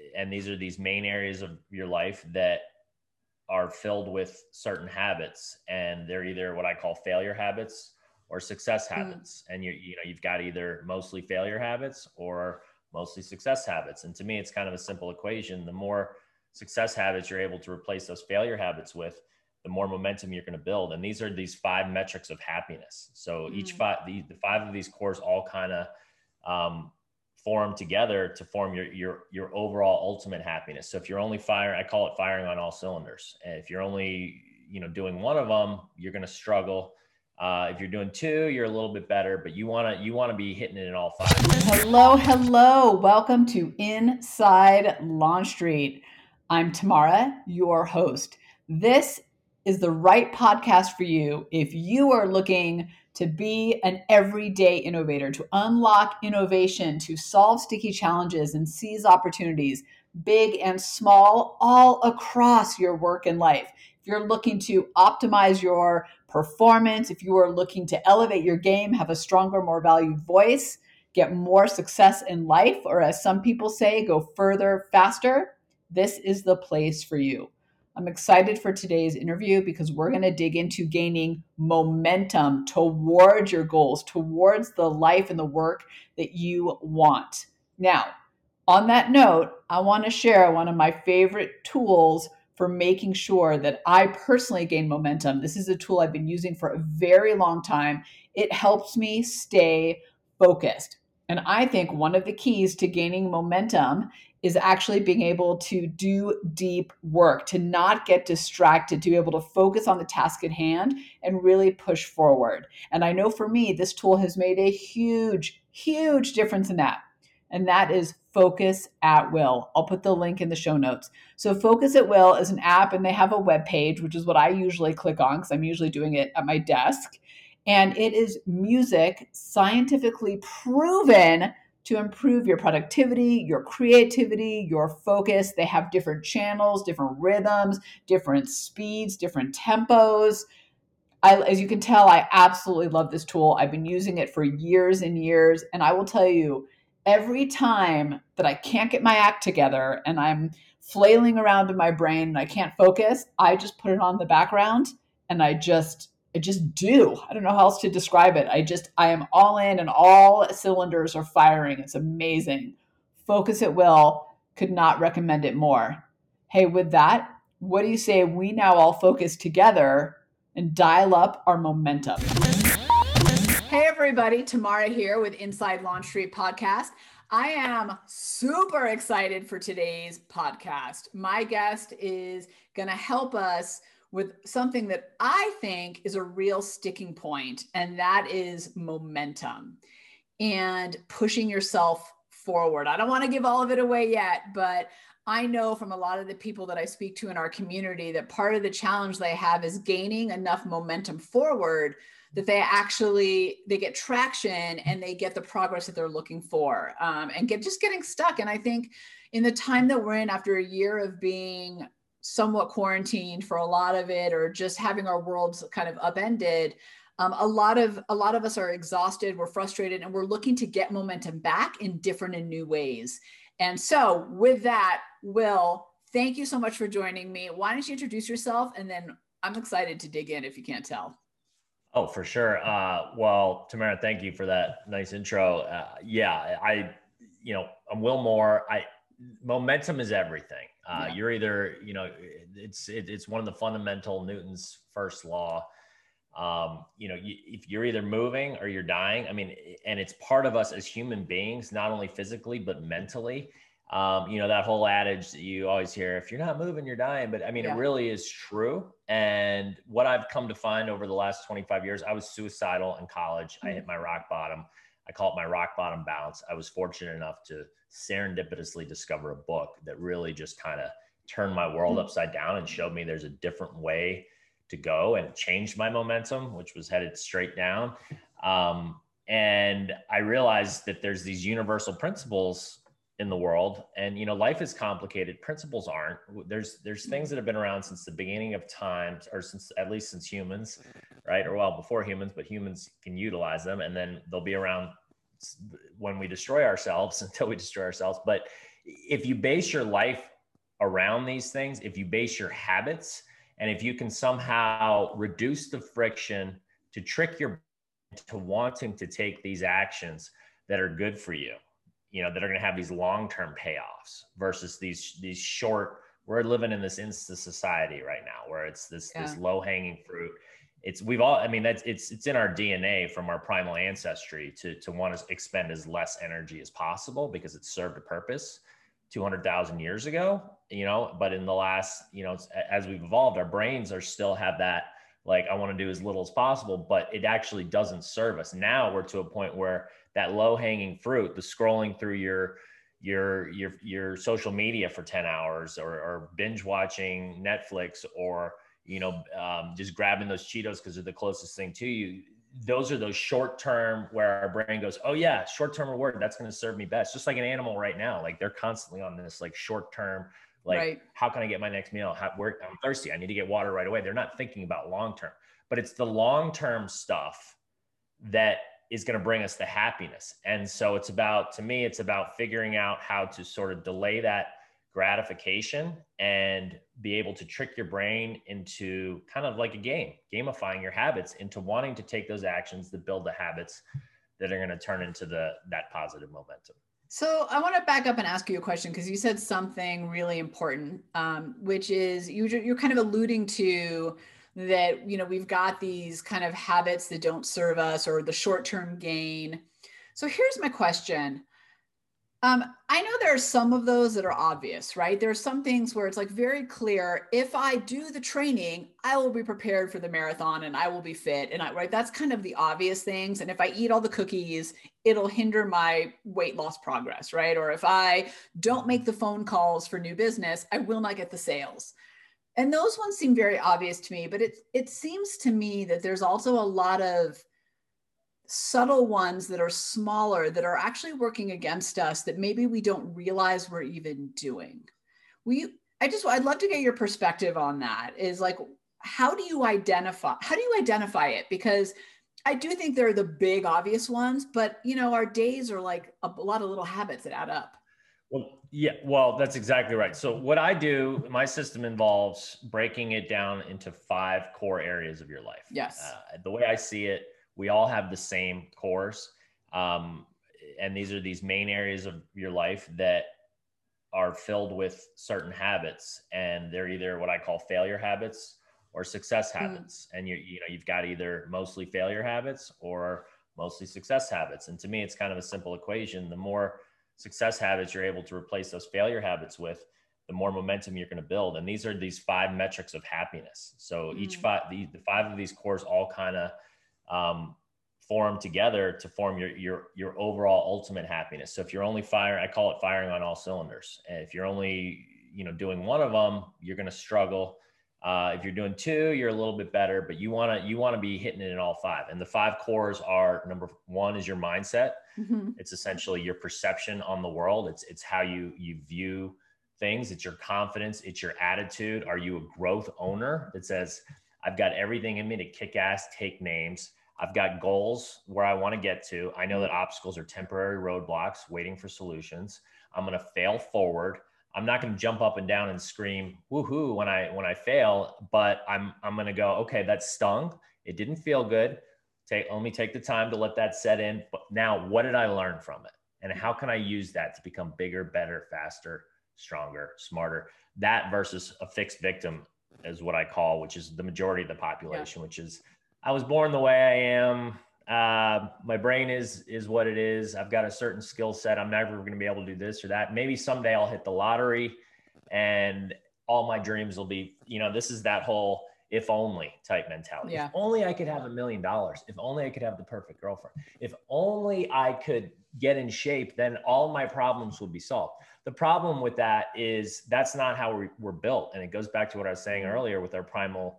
and these are these main areas of your life that are filled with certain habits, and they're either what I call failure habits or success habits. And you've got either mostly failure habits or mostly success habits. And to me, it's kind of a simple equation. The more success habits you're able to replace those failure habits with, the more momentum you're going to build. And these are these 5 metrics of happiness. So each the 5 of these cores all kind of form together to form your overall ultimate happiness. So if you're only I call it firing on all cylinders. And if you're only, doing one of them, you're going to struggle. If you're doing 2, you're a little bit better, but you want to be hitting it in all 5. Hello. Welcome to Inside Launch Street. I'm Tamara, your host. This is the right podcast for you if you are looking to be an everyday innovator, to unlock innovation, to solve sticky challenges and seize opportunities, big and small, all across your work and life. If you're looking to optimize your performance, if you are looking to elevate your game, have a stronger, more valued voice, get more success in life, or as some people say, go further, faster, this is the place for you. I'm excited for today's interview because we're going to dig into gaining momentum towards your goals, towards the life and the work that you want. Now, on that note, I want to share one of my favorite tools for making sure that I personally gain momentum. This is a tool I've been using for a very long time. It helps me stay focused. And I think one of the keys to gaining momentum is actually being able to do deep work, to not get distracted, to be able to focus on the task at hand and really push forward. And I know for me, this tool has made a huge, huge difference in that. And that is Focus at Will. I'll put the link in the show notes. So Focus at Will is an app, and they have a web page, which is what I usually click on because I'm usually doing it at my desk. And it is music scientifically proven to improve your productivity, your creativity, your focus. They have different channels, different rhythms, different speeds, different tempos. As you can tell, I absolutely love this tool. I've been using it for years and years. And I will tell you, every time that I can't get my act together and I'm flailing around in my brain and I can't focus, I just put it on the background and I just do. I don't know how else to describe it. I am all in and all cylinders are firing. It's amazing. Focus at Will. Could not recommend it more. Hey, with that, what do you say we now all focus together and dial up our momentum? Hey everybody, Tamara here with Inside Launch Street Podcast. I am super excited for today's podcast. My guest is going to help us with something that I think is a real sticking point, and that is momentum and pushing yourself forward. I don't want to give all of it away yet, but I know from a lot of the people that I speak to in our community that part of the challenge they have is gaining enough momentum forward that they get traction and they get the progress that they're looking for, and getting stuck. And I think in the time that we're in, after a year of being somewhat quarantined for a lot of it, or just having our worlds kind of upended, a lot of us are exhausted, we're frustrated, and we're looking to get momentum back in different and new ways. And so with that, Will, thank you so much for joining me. Why don't you introduce yourself? And then I'm excited to dig in if you can't tell. Oh, for sure. Well, Tamara, thank you for that nice intro. I'm Will Moore. Momentum is everything. You're either, it's one of the fundamental Newton's first law. If you're either moving or you're dying, and it's part of us as human beings, not only physically, but mentally. That whole adage that you always hear, if you're not moving, you're dying. But It really is true. And what I've come to find over the last 25 years, I was suicidal in college. I hit my rock bottom. I call it my rock bottom bounce. I was fortunate enough to serendipitously discover a book that really just kind of turned my world upside down and showed me there's a different way to go, and changed my momentum, which was headed straight down. And I realized that there's these universal principles in the world, and life is complicated. Principles aren't. There's things that have been around since the beginning of time, or at least since humans, right? Or well, before humans, but humans can utilize them, and then they'll be around when we destroy ourselves, until we destroy ourselves. But if you base your life around these things, if you base your habits, and if you can somehow reduce the friction to trick your to wanting to take these actions that are good for you, that are going to have these long-term payoffs versus these short. We're living in this instant society right now where it's this low-hanging fruit. We've all, I mean, it's in our DNA from our primal ancestry to want to expend as less energy as possible because it served a purpose 200,000 years ago, but in the last, as we've evolved, our brains are still have that, like, I want to do as little as possible, but it actually doesn't serve us. Now we're to a point where that low hanging fruit, the scrolling through your social media for 10 hours or binge watching Netflix or, just grabbing those Cheetos because they're the closest thing to you. Those are those short term where our brain goes, oh yeah, short term reward, that's going to serve me best. Just like an animal right now, like they're constantly on this like short term, like how can I get my next meal? I'm thirsty, I need to get water right away. They're not thinking about long term, but it's the long term stuff that is going to bring us the happiness. And so to me, it's about figuring out how to sort of delay that gratification and be able to trick your brain into kind of like a game, gamifying your habits into wanting to take those actions that build the habits that are going to turn into that positive momentum. So I want to back up and ask you a question because you said something really important, which is you're kind of alluding to that, we've got these kind of habits that don't serve us or the short-term gain. So here's my question. I know there are some of those that are obvious, right? There are some things where it's like very clear, if I do the training, I will be prepared for the marathon and I will be fit. And right, that's kind of the obvious things. And if I eat all the cookies, it'll hinder my weight loss progress, right? Or if I don't make the phone calls for new business, I will not get the sales. And those ones seem very obvious to me, but it seems to me that there's also a lot of subtle ones that are smaller that are actually working against us that maybe we don't realize we're even doing. I'd love to get your perspective on that. Is like, how do you identify it? Because I do think there are the big obvious ones, but our days are like a lot of little habits that add up. Well, that's exactly right. So what I do, my system involves breaking it down into 5 core areas of your life. Yes. The way I see it, we all have the same cores. And these are these main areas of your life that are filled with certain habits. And they're either what I call failure habits or success habits. And you've got either mostly failure habits or mostly success habits. And to me, it's kind of a simple equation. The more success habits you're able to replace those failure habits with, the more momentum you're going to build. And these are these 5 metrics of happiness. So each the 5 of these cores all kind of form together to form your overall ultimate happiness. So if you're only firing, I call it firing on all cylinders. And if you're only, doing one of them, you're going to struggle. If you're doing 2, you're a little bit better, but you want to be hitting it in all 5. And the 5 cores are, number 1 is your mindset. Mm-hmm. It's essentially your perception on the world. It's how you view things. It's your confidence. It's your attitude. Are you a growth owner that says, I've got everything in me to kick ass, take names. I've got goals where I want to get to. I know that obstacles are temporary roadblocks waiting for solutions. I'm going to fail forward. I'm not going to jump up and down and scream woohoo when I fail, but I'm going to go, okay, that stung. It didn't feel good. Let me take the time to let that set in. But now what did I learn from it? And how can I use that to become bigger, better, faster, stronger, smarter? That versus a fixed victim is what I call, which is the majority of the population, which is, I was born the way I am. My brain is what it is. I've got a certain skill set. I'm never going to be able to do this or that. Maybe someday I'll hit the lottery and all my dreams will be, this is that whole if only type mentality. Yeah. If only I could have $1 million. If only I could have the perfect girlfriend. If only I could get in shape, then all my problems would be solved. The problem with that is that's not how we're built. And it goes back to what I was saying earlier with our primal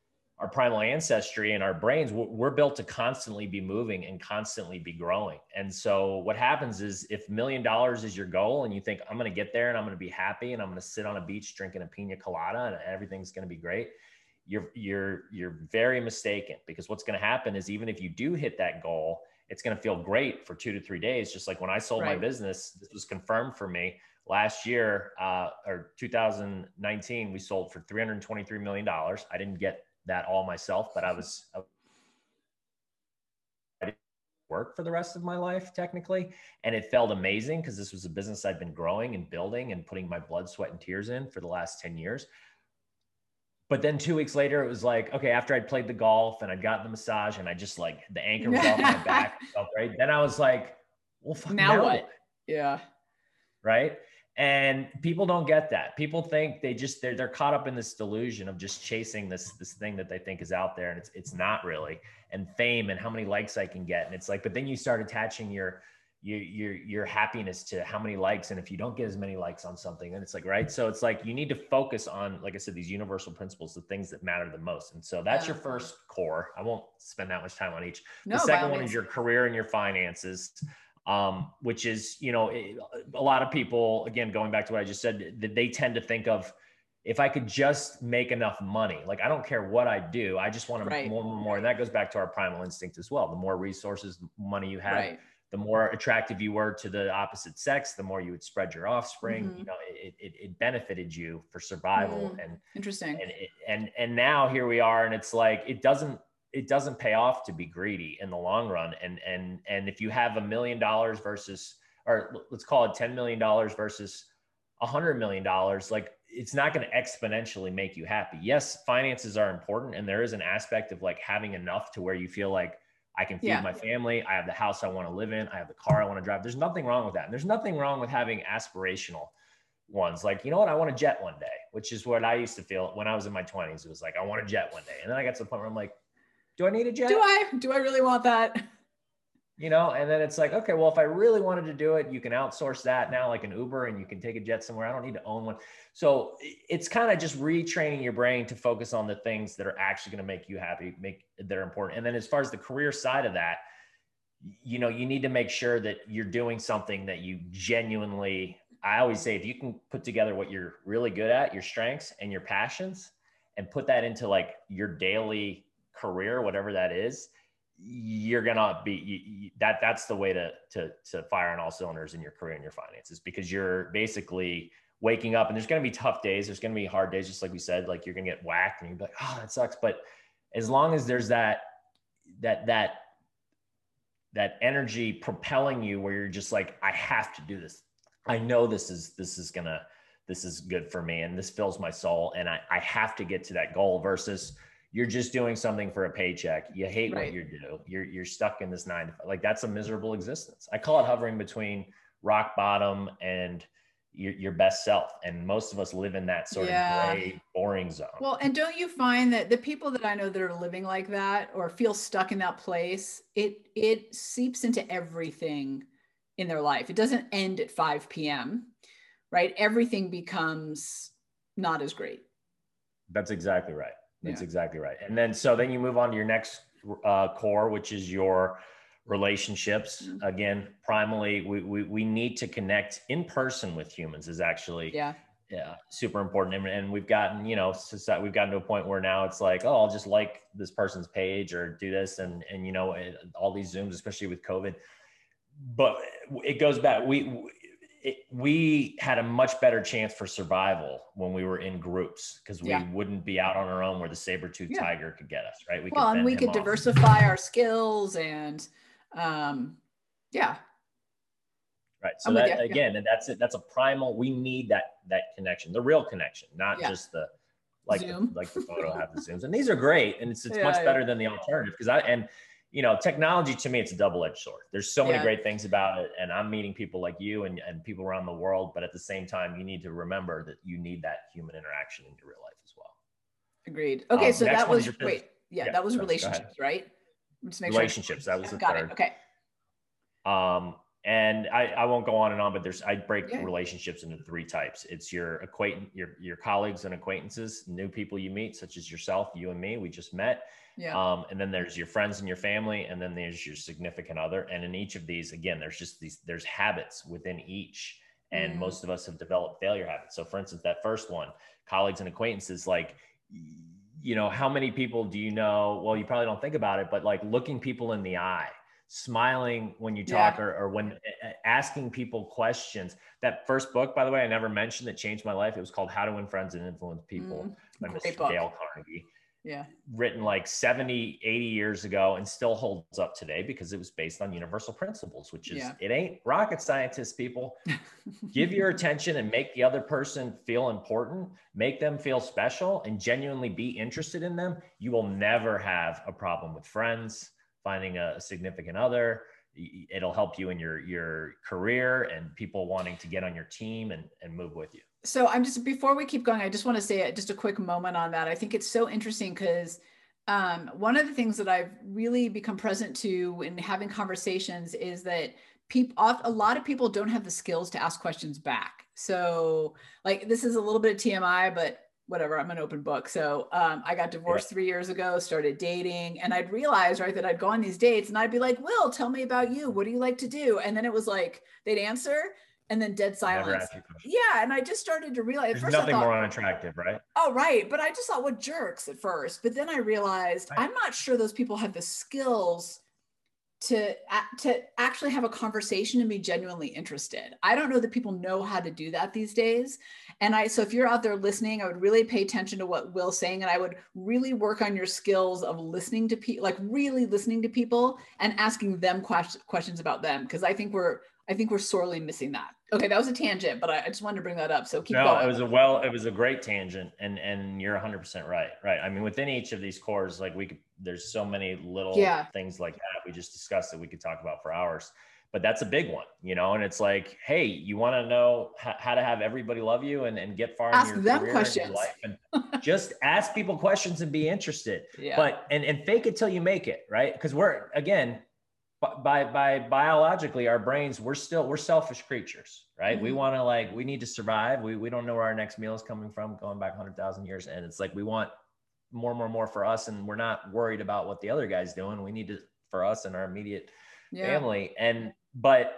ancestry and our brains. We're built to constantly be moving and constantly be growing. And so what happens is if $1 million is your goal and you think I'm going to get there and I'm going to be happy and I'm going to sit on a beach drinking a pina colada and everything's going to be great, you're very mistaken, because what's going to happen is even if you do hit that goal, it's going to feel great for 2 to 3 days. Just like when I sold my business, this was confirmed for me. last year, or 2019, we sold for $323 million. I didn't get that all myself, but I didn't work for the rest of my life technically. And it felt amazing because this was a business I'd been growing and building and putting my blood, sweat, and tears in for the last 10 years. But then 2 weeks later, it was like, okay, after I'd played the golf and I'd gotten the massage and I just like the anchor was off my back, I felt great. Then I was like, well, fuck, now what? Yeah. Right. And people don't get that. People think they're caught up in this delusion of just chasing this thing that they think is out there. And it's not really, and fame and how many likes I can get. And it's like, but then you start attaching your happiness to how many likes. And if you don't get as many likes on something, then it's like, right. So it's like, you need to focus on, like I said, these universal principles, the things that matter the most. And so that's your first core. I won't spend that much time on each. The second one is your career and your finances, which is, a lot of people, again, going back to what I just said, that they tend to think of, if I could just make enough money, like, I don't care what I do. I just want to more. And that goes back to our primal instinct as well. The more resources, money you have, the more attractive you were to the opposite sex, the more you would spread your offspring. It benefited you for survival. And interesting. And now here we are, and it's like, it doesn't pay off to be greedy in the long run. And if you have $1 million versus, or let's call it $10 million versus $100 million, like, it's not going to exponentially make you happy. Yes, finances are important. And there is an aspect of like having enough to where you feel like, I can feed my family. I have the house I want to live in. I have the car I want to drive. There's nothing wrong with that. And there's nothing wrong with having aspirational ones. Like, you know what? I want a jet one day, which is what I used to feel when I was in my 20s. It was like, I want a jet one day. And then I got to the point where I'm like, do I need a jet? Do I really want that? And then it's like, okay, well, if I really wanted to do it, you can outsource that now, like an Uber, and you can take a jet somewhere. I don't need to own one. So it's kind of just retraining your brain to focus on the things that are actually going to make you happy, that are important. And then as far as the career side of that, you need to make sure that you're doing something that you genuinely, I always say, if you can put together what you're really good at, your strengths and your passions, and put that into like your daily career, whatever that is, you're gonna be that's the way to fire on all cylinders in your career and your finances, because you're basically waking up, and there's going to be tough days, there's going to be hard days, just like we said, like, you're going to get whacked and you're like, oh, that sucks. But as long as there's that energy propelling you, where you're just like, I have to do this, I know this is good for me, and this fills my soul, and I have to get to that goal, versus you're just doing something for a paycheck. You hate what you do. You're stuck in this 9 to 5. Like, that's a miserable existence. I call it hovering between rock bottom and your best self. And most of us live in that sort of gray, boring zone. Well, and don't you find that the people that I know that are living like that, or feel stuck in that place, it seeps into everything in their life. It doesn't end at 5 p.m., right? Everything becomes not as great. That's exactly right. That's exactly right. And then you move on to your next core, which is your relationships. Again, primarily, we need to connect in person with humans, is actually super important. And we've gotten, we've gotten to a point where now it's like, oh, I'll just like this person's page or do this. And all these Zooms, especially with COVID, but it goes back. We had a much better chance for survival when we were in groups, because we wouldn't be out on our own where the saber-toothed tiger could get us, right? We could diversify our skills and right. So that, again, and that's it. That's a primal. We need that connection, the real connection, not just the Zoom. Like the photo have the Zooms, and these are great, and it's much better than the alternative, because technology, to me, it's a double-edged sword. There's so many great things about it, and I'm meeting people like you and people around the world, but at the same time, you need to remember that you need that human interaction in your real life as well. Agreed. Okay, so that was great. That was relationships, right? Just make relationships. Sure. That was the third. Okay. And I won't go on and on, but I break relationships into 3 types. It's your your colleagues and acquaintances, new people you meet, such as yourself, you and me, we just met. And then there's your friends and your family, and then there's your significant other. And in each of these, again, there's habits within each. And most of us have developed failure habits. So for instance, that first one, colleagues and acquaintances, like, how many people do you know? Well, you probably don't think about it, but like looking people in the eye. smiling when you Yeah. talk, or when asking people questions. That first book, by the way, I never mentioned, that changed my life. It was called How to Win Friends and Influence People by Great Mr. book. Dale Carnegie. Yeah. Written like 70, 80 years ago, and still holds up today because it was based on universal principles, which is, it ain't rocket scientists, people. Give your attention and make the other person feel important, make them feel special, and genuinely be interested in them. You will never have a problem with friends, finding a significant other. It'll help you in your career and people wanting to get on your team and move with you. So before we keep going, I just want to say just a quick moment on that. I think it's so interesting because one of the things that I've really become present to in having conversations is that a lot of people don't have the skills to ask questions back. So like, this is a little bit of TMI, but whatever, I'm an open book. So I got divorced 3 years ago, started dating, and I'd realize, right, that I'd go on these dates and I'd be like, Will, tell me about you. What do you like to do? And then it was like, they'd answer and then dead silence. Yeah. And I just started to realize, there's nothing more unattractive, right? Oh, right. But I just thought, what jerks at first. But then I realized I'm not sure those people have the skills to actually have a conversation and be genuinely interested. I don't know that people know how to do that these days. And so if you're out there listening, I would really pay attention to what Will's saying. And I would really work on your skills of listening to people, like really listening to people and asking them questions about them. Cause I think we're sorely missing that. Okay. That was a tangent, but I just wanted to bring that up. So keep going. It was a great tangent, and you're 100% right. Right. I mean, within each of these cores, like there's so many little things like that we just discussed that we could talk about for hours, but that's a big one, and it's like, hey, you want to know how to have everybody love you and get far in your career and your life, and just ask people questions and be interested. But and fake it till you make it, right? Because we're, again, by biologically, our brains, we're selfish creatures, right? We want to, we need to survive. We don't know where our next meal is coming from, going back 100,000 years. And it's like, we want more for us. And we're not worried about what the other guy's doing. We need to, for us and our immediate family. But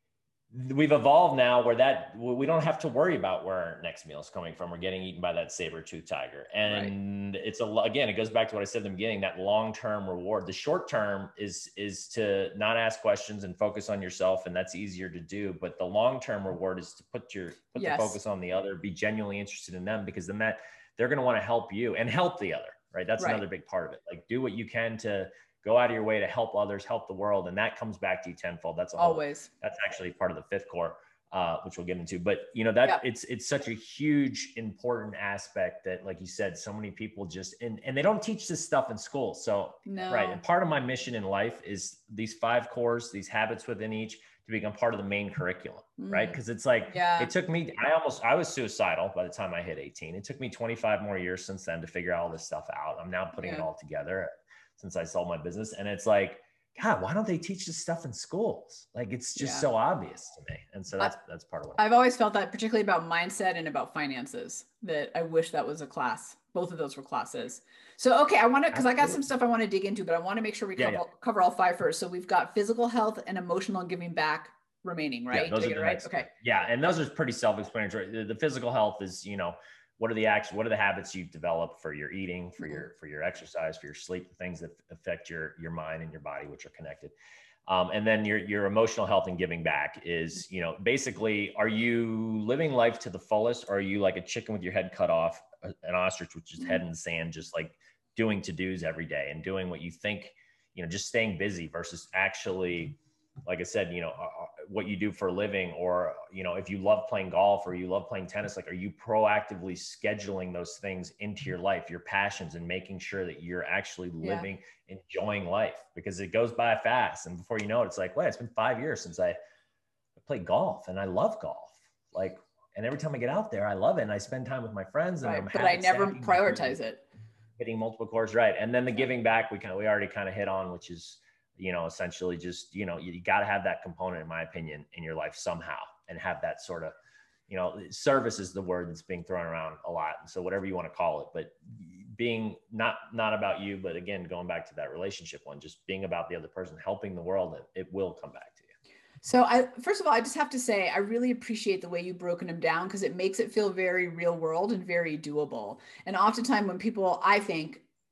we've evolved now where we don't have to worry about where our next meal is coming from. We're getting eaten by that saber-toothed tiger. And again, it goes back to what I said in the beginning, that long-term reward. The short term is to not ask questions and focus on yourself. And that's easier to do. But the long-term reward is to put the focus on the other, be genuinely interested in them, because then they're going to want to help you and help the other, right? That's another big part of it. Like, do what you can to go out of your way to help others, help the world. And that comes back to you tenfold. That's that's actually part of the fifth core, which we'll get into. But it's such a huge, important aspect that, like you said, so many people just, and they don't teach this stuff in school. So, right. And part of my mission in life is these 5 cores, these habits within each, to become part of the main curriculum, right? Because it's like, it took me, I was suicidal by the time I hit 18. It took me 25 more years since then to figure all this stuff out. I'm now putting it all together since I sold my business. And it's like, God, why don't they teach this stuff in schools? Like, it's just so obvious to me. And so that's part of what I've always felt that, particularly about mindset and about finances, that I wish that was a class. Both of those were classes. So, okay, I want to, because I got some stuff I want to dig into, but I want to make sure we cover all 5 first. So we've got physical health and emotional and giving back remaining, right? Yeah, those are right. Okay. Yeah. And those are pretty self-explanatory. The physical health is, what are the habits you've developed for your eating, for your exercise, for your sleep, the things that affect your mind and your body, which are connected. And then your emotional health and giving back is, basically, are you living life to the fullest? Or are you like a chicken with your head cut off, an ostrich with just head in the sand, just like doing to-dos every day and doing what you think, just staying busy versus actually, like I said, what you do for a living, or, if you love playing golf or you love playing tennis, like, are you proactively scheduling those things into your life, your passions, and making sure that you're actually living, enjoying life, because it goes by fast. And before you know it, it's like, wait, it's been 5 years since I played golf, and I love golf. Like, and every time I get out there, I love it. And I spend time with my friends, and but I never prioritize it. Hitting multiple chords. Right. And then the giving back, we already kind of hit on, which is, essentially just, you got to have that component, in my opinion, in your life somehow, and have that sort of, service is the word that's being thrown around a lot. And so whatever you want to call it, but being not about you, but again, going back to that relationship one, just being about the other person, helping the world, it will come back to you. So first of all, I just have to say, I really appreciate the way you've broken them down, because it makes it feel very real world and very doable. And oftentimes when people, I think,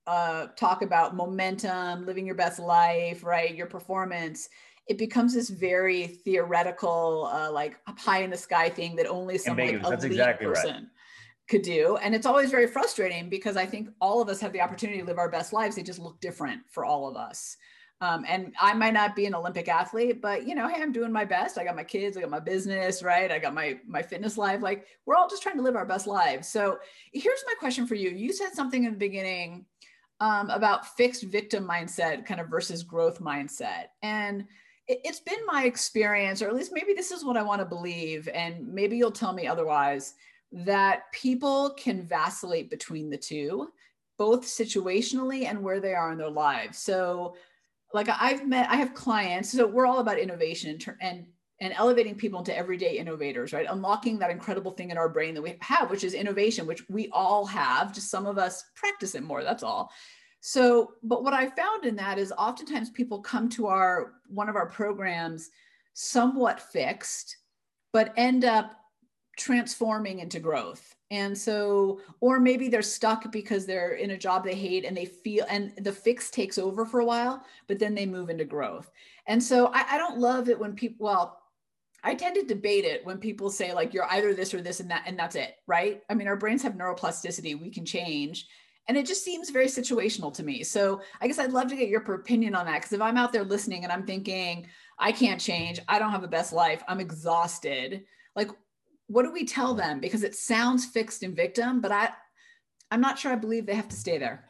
talk about momentum, living your best life, right? Your performance, it becomes this very theoretical, like pie in the sky thing that only some like Ambiguous. That's elite exactly right. person could do. And it's always very frustrating because I think all of us have the opportunity to live our best lives. They just look different for all of us. And I might not be an Olympic athlete, but hey, I'm doing my best. I got my kids, I got my business, right? I got my fitness life. Like we're all just trying to live our best lives. So here's my question for you. You said something in the beginning about fixed victim mindset kind of versus growth mindset. And it's been my experience, or at least maybe this is what I want to believe, and maybe you'll tell me otherwise, that people can vacillate between the two, both situationally and where they are in their lives. So like I have clients, so we're all about innovation and elevating people into everyday innovators, right? Unlocking that incredible thing in our brain that we have, which is innovation, which we all have, just some of us practice it more, that's all. So, but what I found in that is oftentimes people come to one of our programs somewhat fixed, but end up transforming into growth. And so, or maybe they're stuck because they're in a job they hate and they feel, and the fix takes over for a while, but then they move into growth. And so I don't love it when people, well, I tend to debate it when people say like, you're either this or this and that, and that's it, right? I mean, our brains have neuroplasticity, we can change. And it just seems very situational to me. So I guess I'd love to get your opinion on that. Because if I'm out there listening and I'm thinking, I can't change, I don't have a best life, I'm exhausted, like, what do we tell them? Because it sounds fixed and victim, but I'm not sure I believe they have to stay there.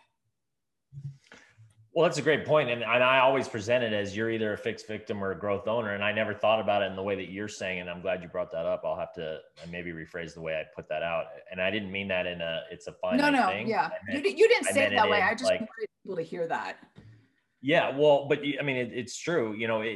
Well, that's a great point. And I always present it as you're either a fixed victim or a growth owner. And I never thought about it in the way that you're saying. And I'm glad you brought that up. I'll have to maybe rephrase the way I put that out. And I didn't mean that it's a finite thing. Yeah. You didn't say it that way. I just wanted people to hear that. Yeah. Well, but I mean, it's true.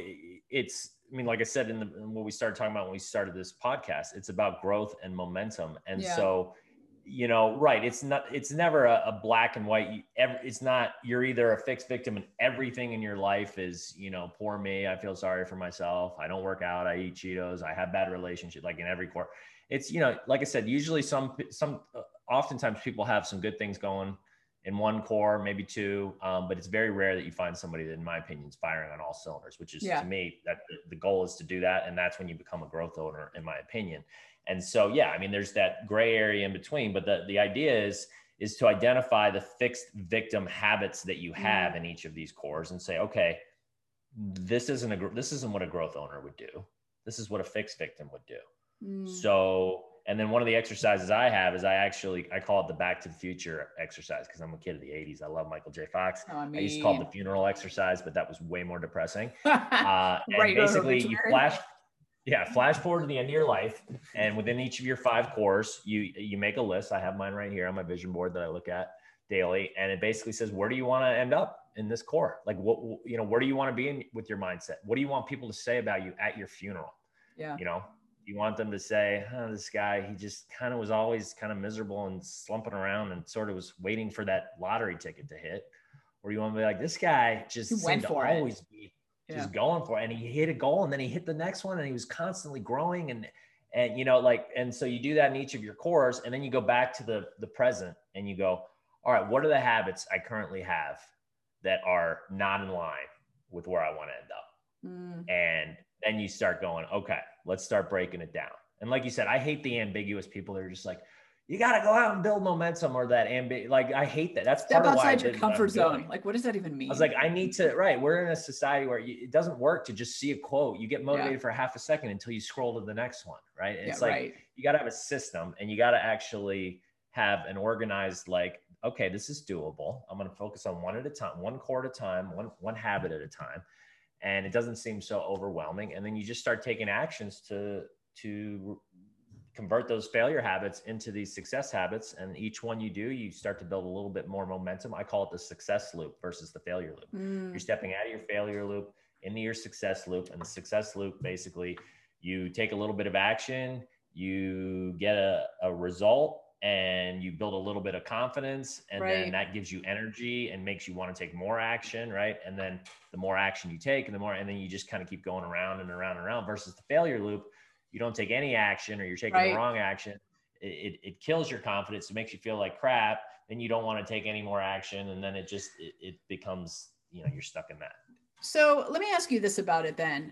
I mean, like I said, in what we started talking about when we started this podcast, it's about growth and momentum. And so, right. It's never a black and white. It's not, you're either a fixed victim and everything in your life is, poor me. I feel sorry for myself. I don't work out. I eat Cheetos. I have bad relationships, like in every core. It's, like I said, usually oftentimes people have some good things going in one core, maybe two, but it's very rare that you find somebody that, in my opinion, is firing on all cylinders, which is to me, that the goal is to do that. And that's when you become a growth owner, in my opinion. And so, I mean, there's that gray area in between, but the idea is to identify the fixed victim habits that you have in each of these cores and say, okay, this isn't what a growth owner would do. This is what a fixed victim would do. So, and then one of the exercises I have is I call it the Back to the Future exercise, because I'm a kid of the 80s. I love Michael J. Fox. I used to call it the funeral exercise, but that was way more depressing. And basically you flash forward to the end of your life, and within each of your 5 cores, you make a list. I have mine right here on my vision board that I look at daily. And it basically says, where do you want to end up in this core? Like where do you want to be with your mindset? What do you want people to say about you at your funeral? Yeah. You want them to say, this guy, he just kind of was always kind of miserable and slumping around and sort of was waiting for that lottery ticket to hit. Or you want to be like, this guy just seemed to always be just going for it. And he hit a goal, and then he hit the next one, and he was constantly growing. And so you do that in each of your cores, and then you go back to the present and you go, all right, what are the habits I currently have that are not in line with where I want to end up? And then you start going, okay, let's start breaking it down. And like you said, I hate the ambiguous people that are just like, you got to go out and build momentum, or that like, I hate that. That's step outside your comfort zone. Like, what does that even mean? I was like, I need to, right. We're in a society where it doesn't work to just see a quote. You get motivated for half a second until you scroll to the next one. Right. And it's like, you got to have a system, and you got to actually have an organized, like, okay, this is doable. I'm going to focus on one at a time, one core at a time, one habit at a time. And it doesn't seem so overwhelming. And then you just start taking actions to convert those failure habits into these success habits. And each one you do, you start to build a little bit more momentum. I call it the success loop versus the failure loop. You're stepping out of your failure loop into your success loop. And the success loop, basically, you take a little bit of action, you get a result, and you build a little bit of confidence, and then that gives you energy and makes you want to take more action. Right. And then the more action you take, and then you just kind of keep going around and around and around, versus the failure loop. You don't take any action, or you're taking the wrong action. it kills your confidence. It makes you feel like crap. Then you don't want to take any more action. And then it becomes, you're stuck in that. So let me ask you this about it then.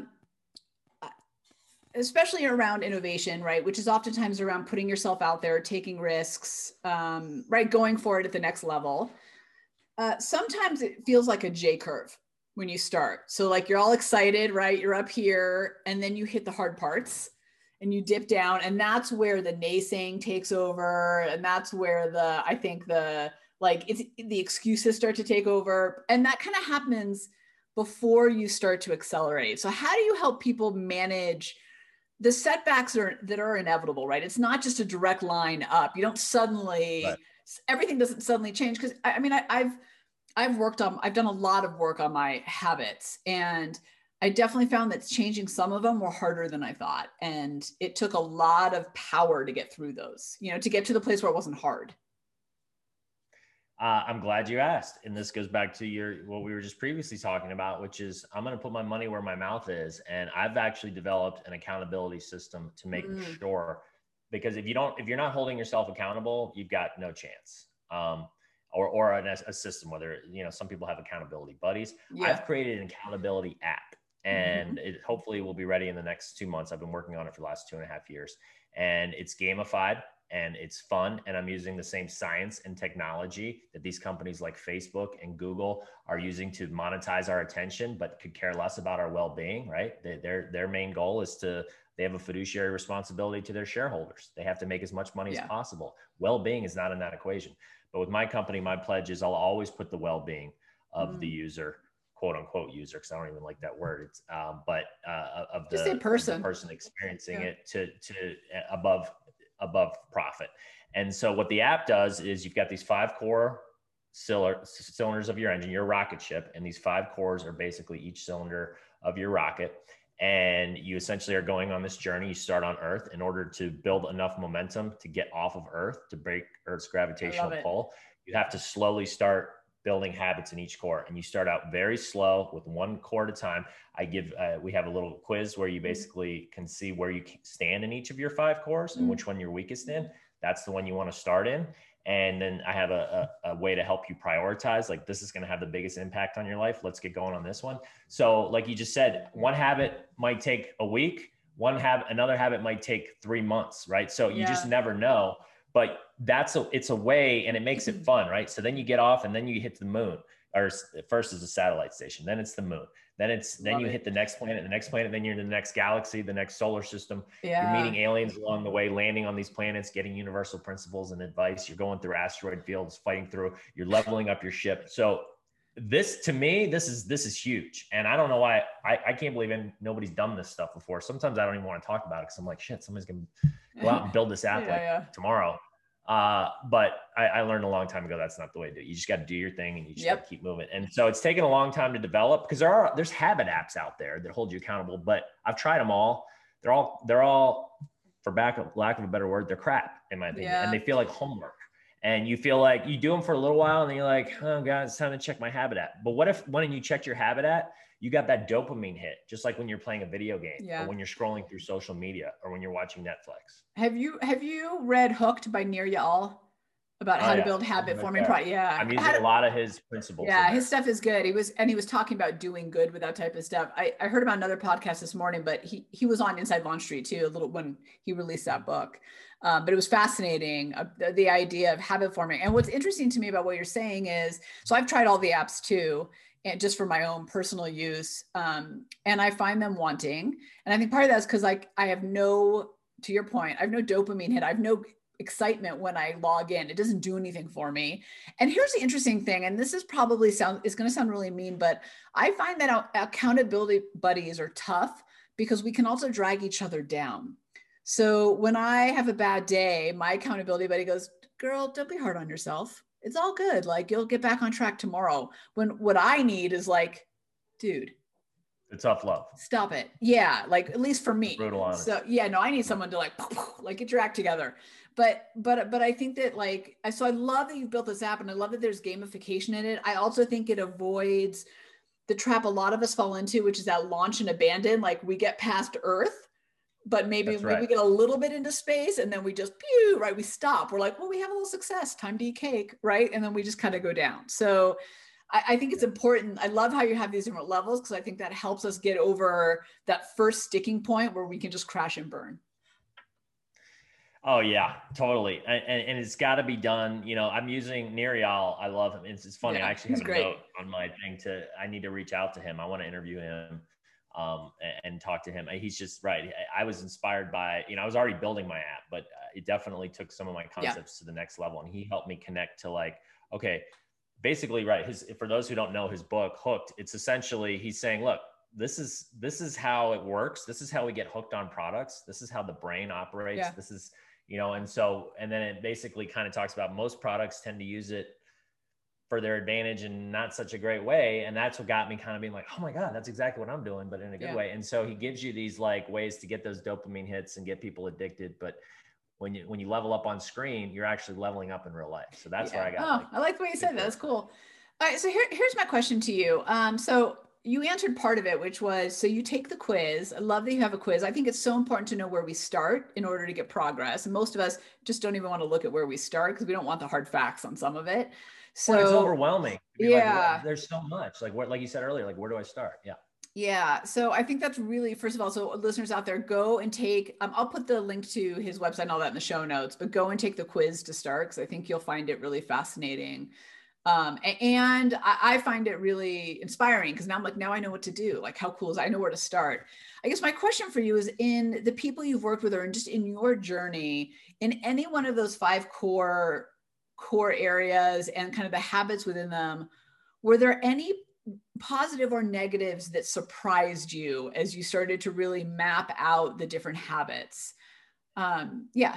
Especially around innovation, right? Which is oftentimes around putting yourself out there, taking risks, right? Going for it at the next level. Sometimes it feels like a J curve when you start. So like you're all excited, right? You're up here and then you hit the hard parts and you dip down, and that's where the naysaying takes over. And that's where the excuses start to take over. And that kind of happens before you start to accelerate. So how do you help people manage the setbacks that are inevitable, right? It's not just a direct line up. You don't suddenly, right. Everything doesn't suddenly change. Cause I've done a lot of work on my habits, and I definitely found that changing some of them were harder than I thought. And it took a lot of power to get through those, to get to the place where it wasn't hard. I'm glad you asked. And this goes back to what we were just previously talking about, which is I'm going to put my money where my mouth is. And I've actually developed an accountability system to make sure, because if you're not holding yourself accountable, you've got no chance. Or a system, whether, some people have accountability buddies. Yeah. I've created an accountability app, and it hopefully will be ready in the next 2 months. I've been working on it for the last 2.5 years, and it's gamified. And it's fun. And I'm using the same science and technology that these companies like Facebook and Google are using to monetize our attention, but could care less about our well-being, right? Their main goal is they have a fiduciary responsibility to their shareholders. They have to make as much money as possible. Well-being is not in that equation. But with my company, my pledge is I'll always put the well-being of the user, quote unquote user, because I don't even like that word. It's of the person experiencing it to above profit. And so what the app does is you've got these 5 core cylinders of your engine, your rocket ship, and these 5 cores are basically each cylinder of your rocket. And you essentially are going on this journey. You start on Earth in order to build enough momentum to get off of Earth, to break Earth's gravitational pull. You have to slowly start building habits in each core. And you start out very slow with 1 core at a time. We have a little quiz where you basically can see where you stand in each of your 5 cores and which one you're weakest in. That's the one you want to start in. And then I have a way to help you prioritize, like, this is going to have the biggest impact on your life. Let's get going on this one. So like you just said, one habit might take a week, another habit might take 3 months, right? So you just never know. But it's a way, and it makes it fun, right? So then you get off and then you hit the moon, or first is a satellite station, then it's the moon. Then you hit the next planet, then you're in the next galaxy, the next solar system. You're meeting aliens along the way, landing on these planets, getting universal principles and advice. You're going through asteroid fields, you're leveling up your ship. So to me, this is huge. And I don't know why, I can't believe nobody's done this stuff before. Sometimes I don't even want to talk about it because I'm like, shit, somebody's going to go out and build this app tomorrow. But I learned a long time ago, that's not the way to do it. You just got to do your thing and you just got to keep moving. And so it's taken a long time to develop, because there's habit apps out there that hold you accountable, but I've tried them all. They're all for lack of a better word, they're crap in my opinion. And they feel like homework. And you feel like you do them for a little while and then you're like, oh God, it's time to check my habit app. But what if when you checked your habit app, you got that dopamine hit, just like when you're playing a video game or when you're scrolling through social media or when you're watching Netflix. Have you read Hooked by Nir Eyal about how to build habit forming? I'm using a lot of his principles. Yeah, his stuff is good. He was talking about doing good with that type of stuff. I heard about another podcast this morning, but he was on Inside Launch Street too, a little when he released that book. But it was fascinating, the idea of habit forming. And what's interesting to me about what you're saying is, so I've tried all the apps too, and just for my own personal use. And I find them wanting. And I think part of that is because I have to your point, I have no dopamine hit. I have no excitement when I log in. It doesn't do anything for me. And here's the interesting thing, and this is probably it's going to sound really mean, but I find that accountability buddies are tough because we can also drag each other down. So when I have a bad day, my accountability buddy goes, girl, don't be hard on yourself. It's all good. Like, you'll get back on track tomorrow. When what I need is like, dude, the tough love. Stop it. Yeah. Like, at least for me. Brutal honest. So yeah, no, I need someone to like get your act together. But I think that so I love that you've built this app and I love that there's gamification in it. I also think it avoids the trap a lot of us fall into, which is that launch and abandon. Like, we get past Earth but maybe That's right. we get a little bit into space and then we just pew, right? We stop. We're like, well, we have a little success, time to eat cake, right? And then we just kind of go down. So I think it's important. I love how you have these different levels because I think that helps us get over that first sticking point where we can just crash and burn. Oh yeah, totally. And it's got to be done. You know, I'm using Nerial. I love him. It's funny. Yeah, I actually he's have a great. note on my thing I need to reach out to him. I want to interview him, and talk to him. He's just right. I was inspired by, I was already building my app, but it definitely took some of my concepts to the next level. And he helped me connect to like, okay, basically, right. For those who don't know his book, Hooked, it's essentially, he's saying, look, this is how it works. This is how we get hooked on products. This is how the brain operates. Yeah. This is, and then it basically kind of talks about most products tend to use it for their advantage in not such a great way. And that's what got me kind of being like, oh my God, that's exactly what I'm doing, but in a good way. And so he gives you these like ways to get those dopamine hits and get people addicted. But when you level up on screen, you're actually leveling up in real life. So that's where I got. I like the way you said that. That's cool. All right. So here's my question to you. So you answered part of it, which was, so you take the quiz. I love that you have a quiz. I think it's so important to know where we start in order to get progress. And most of us just don't even want to look at where we start because we don't want the hard facts on some of it. So it's overwhelming. Yeah. Like, there's so much. Like you said earlier, like, where do I start? Yeah. Yeah. So I think that's really, first of all, so listeners out there, go and take, I'll put the link to his website and all that in the show notes, but go and take the quiz to start because I think you'll find it really fascinating. And I find it really inspiring because now I'm like, now I know what to do. Like, how cool is it? I know where to start. I guess my question for you is, in the people you've worked with or just in your journey, in any one of those 5 core areas and kind of the habits within them, were there any positive or negatives that surprised you as you started to really map out the different habits? Yeah.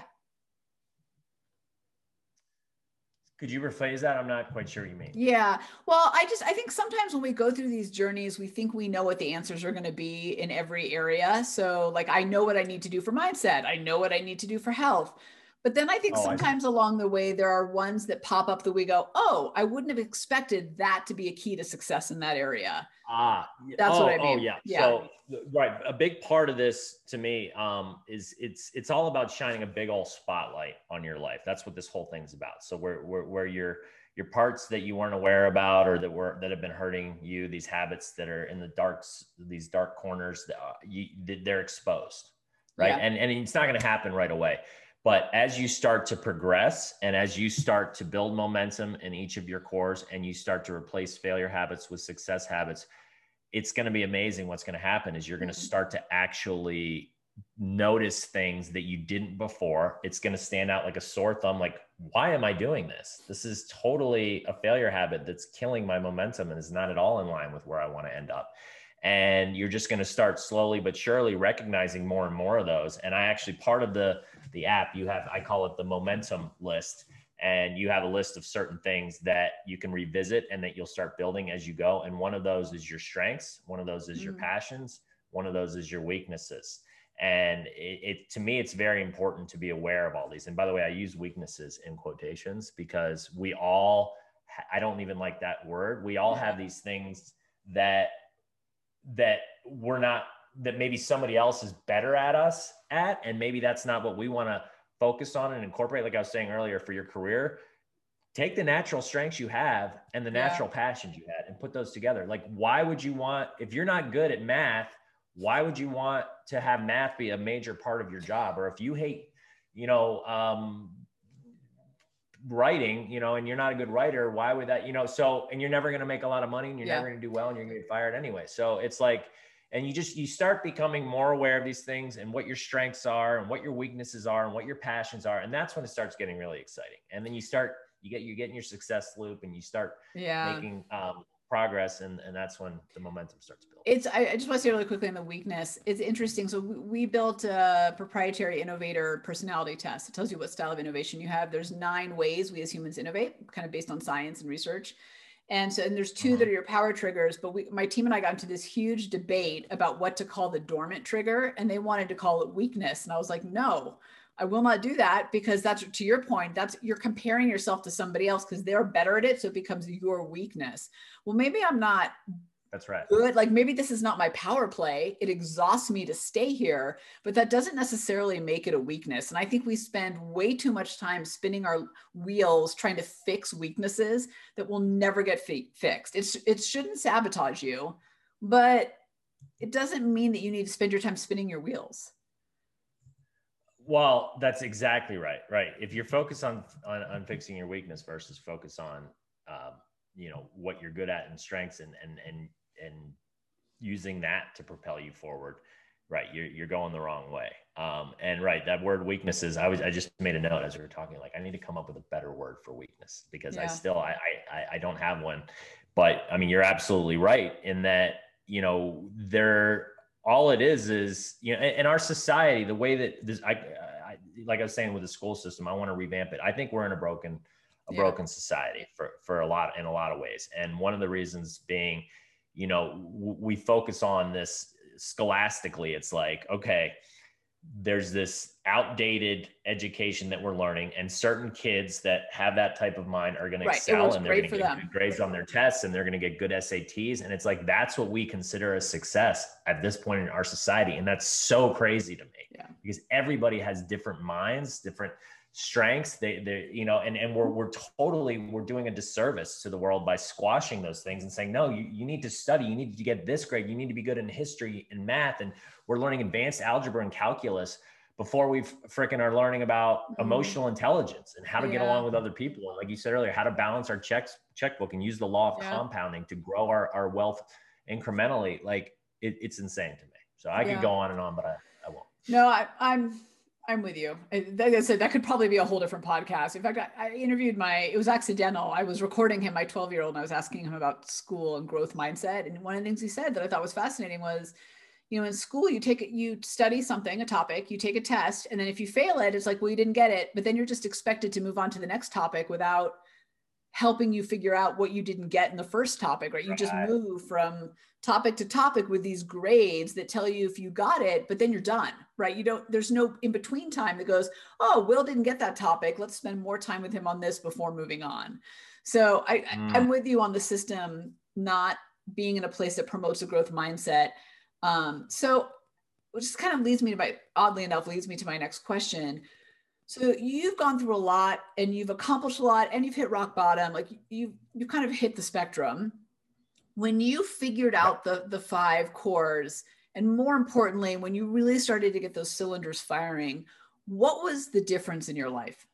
Could you rephrase that? I'm not quite sure what you mean. Yeah. Well, I think sometimes when we go through these journeys, we think we know what the answers are going to be in every area. So like, I know what I need to do for mindset. I know what I need to do for health. But then I think sometimes along the way, there are ones that pop up that we go, oh, I wouldn't have expected that to be a key to success in that area. That's what I mean. Yeah. So, right. A big part of this to me is it's all about shining a big old spotlight on your life. That's what this whole thing's about. So where your parts that you weren't aware about or that have been hurting you, these habits that are in these dark corners, they're exposed, right? Yeah. And it's not going to happen right away. But as you start to progress and as you start to build momentum in each of your cores and you start to replace failure habits with success habits, it's going to be amazing. What's going to happen is you're going to start to actually notice things that you didn't before. It's going to stand out like a sore thumb. Like, why am I doing this? This is totally a failure habit that's killing my momentum and is not at all in line with where I want to end up. And you're just going to start slowly but surely recognizing more and more of those. And I actually, part of the app, I call it the momentum list. And you have a list of certain things that you can revisit and that you'll start building as you go. And one of those is your strengths. One of those is your passions. One of those is your weaknesses. And to me, it's very important to be aware of all these. And by the way, I use weaknesses in quotations because I don't even like that word. We all have these things that maybe somebody else is better at, and maybe that's not what we want to focus on and incorporate. Like I was saying earlier, for your career, take the natural strengths you have and the natural passions you had and put those together. Like, why would you want, if you're not good at math, why would you want to have math be a major part of your job? Or if you hate, writing, and you're not a good writer, why would that, and you're never going to make a lot of money and you're never going to do well and you're going to get fired anyway. So it's like, and you start becoming more aware of these things and what your strengths are and what your weaknesses are and what your passions are. And that's when it starts getting really exciting. And then you get in your success loop and you start making progress. And that's when the momentum starts building. I just want to say really quickly on the weakness. It's interesting. So we built a proprietary innovator personality test. It tells you what style of innovation you have. There's 9 ways we as humans innovate, kind of based on science and research. And there's 2 that are your power triggers, but my team and I got into this huge debate about what to call the dormant trigger. And they wanted to call it weakness. And I was like, no, I will not do that, because that's, to your point, you're comparing yourself to somebody else because they're better at it. So it becomes your weakness. Well, maybe I'm not That's right. good. Like maybe this is not my power play. It exhausts me to stay here, but that doesn't necessarily make it a weakness. And I think we spend way too much time spinning our wheels trying to fix weaknesses that will never get fixed. It shouldn't sabotage you, but it doesn't mean that you need to spend your time spinning your wheels. Well, that's exactly right. Right. If you're focused on fixing your weakness versus focus on, what you're good at and strengths and using that to propel you forward, right, you're going the wrong way. And right, that word weaknesses, I just made a note as we were talking, like I need to come up with a better word for weakness because I don't have one. But I mean, you're absolutely right in that, all it is, in our society, the way that this, like I was saying with the school system, I want to revamp it. I think we're in a broken society for in a lot of ways. And one of the reasons being, we focus on this scholastically. It's like, okay, there's this outdated education that we're learning, and certain kids that have that type of mind are going to excel, and they're going to get good grades on their tests, and they're going to get good SATs. And it's like, that's what we consider a success at this point in our society. And that's so crazy to me because everybody has different minds, different strengths. And we're doing a disservice to the world by squashing those things and saying, no, you need to study, you need to get this grade, you need to be good in history and math. And we're learning advanced algebra and calculus before we freaking are learning about emotional intelligence and how to get along with other people. And like you said earlier, how to balance our checkbook and use the law of compounding to grow our wealth incrementally. Like it's insane to me. So I could go on, but I won't. No, I'm with you. Like I said, that could probably be a whole different podcast. In fact, I interviewed it was accidental. I was recording him, my 12-year-old, and I was asking him about school and growth mindset. And one of the things he said that I thought was fascinating was, in school, you study something, a topic, you take a test, and then if you fail it, it's like, well, you didn't get it, but then you're just expected to move on to the next topic without helping you figure out what you didn't get in the first topic, right? You just move from topic to topic with these grades that tell you if you got it, but then you're done, right? There's no in between time that goes, oh, Will didn't get that topic, let's spend more time with him on this before moving on. So I'm with you on the system not being in a place that promotes a growth mindset. So which just kind of leads me to my next question. So you've gone through a lot and you've accomplished a lot and you've hit rock bottom. Like you kind of hit the spectrum. When you figured out the 5 cores, and more importantly, when you really started to get those cylinders firing, what was the difference in your life?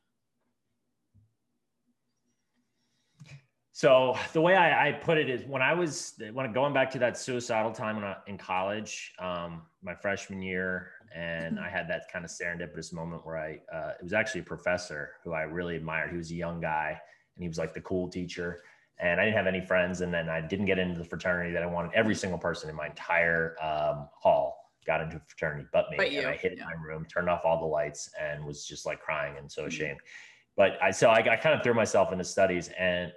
So the way I put it is when going back to that suicidal time in college, my freshman year, and I had that kind of serendipitous moment where it was actually a professor who I really admired. He was a young guy and he was like the cool teacher, and I didn't have any friends. And then I didn't get into the fraternity that I wanted. Every single person in my entire hall got into a fraternity but me. And I hid in my room, turned off all the lights, and was just like crying and so ashamed. But I kind of threw myself into studies, and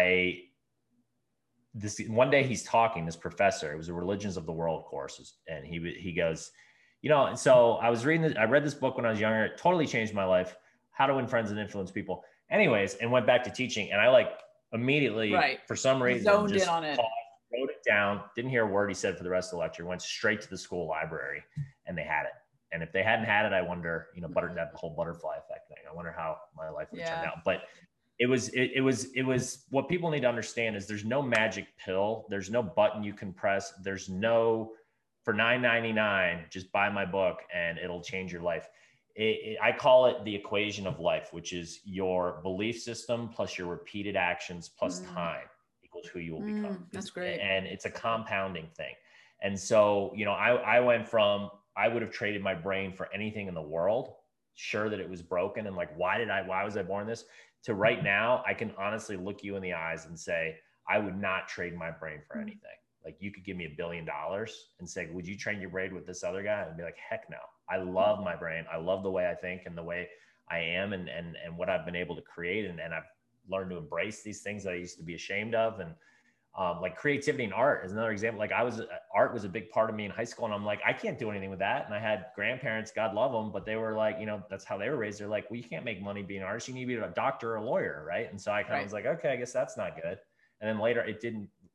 one day he's talking, this professor, it was a Religions of the World course. And he goes, and so I read this book when I was younger. It totally changed my life, How to Win Friends and Influence People. Anyways, and went back to teaching. And I immediately, for some reason, zoned in on it. Wrote it down, didn't hear a word he said for the rest of the lecture, went straight to the school library, and they had it. And if they hadn't had it, I wonder, that whole butterfly effect thing. I wonder how my life would turn out. But it was what people need to understand is there's no magic pill. There's no button you can press. There's no, for $9.99, just buy my book and it'll change your life. I call it the equation of life, which is your belief system plus your repeated actions plus time equals who you will become. That's great. And it's a compounding thing. And so, I went from, I would have traded my brain for anything in the world, sure that it was broken. And like, why was I born this? To right now, I can honestly look you in the eyes and say, I would not trade my brain for anything. Like you could give me $1 billion and say, would you train your brain with this other guy? And I'd be like, heck no. I love my brain. I love the way I think and the way I am and what I've been able to create. And I've learned to embrace these things that I used to be ashamed of. And like creativity and art is another example. Like art was a big part of me in high school. And I'm like, I can't do anything with that. And I had grandparents, God love them, but they were like, that's how they were raised. They're like, well, you can't make money being an artist. You need to be a doctor or a lawyer. Right. And so I kind of was like, okay, I guess that's not good. And then later it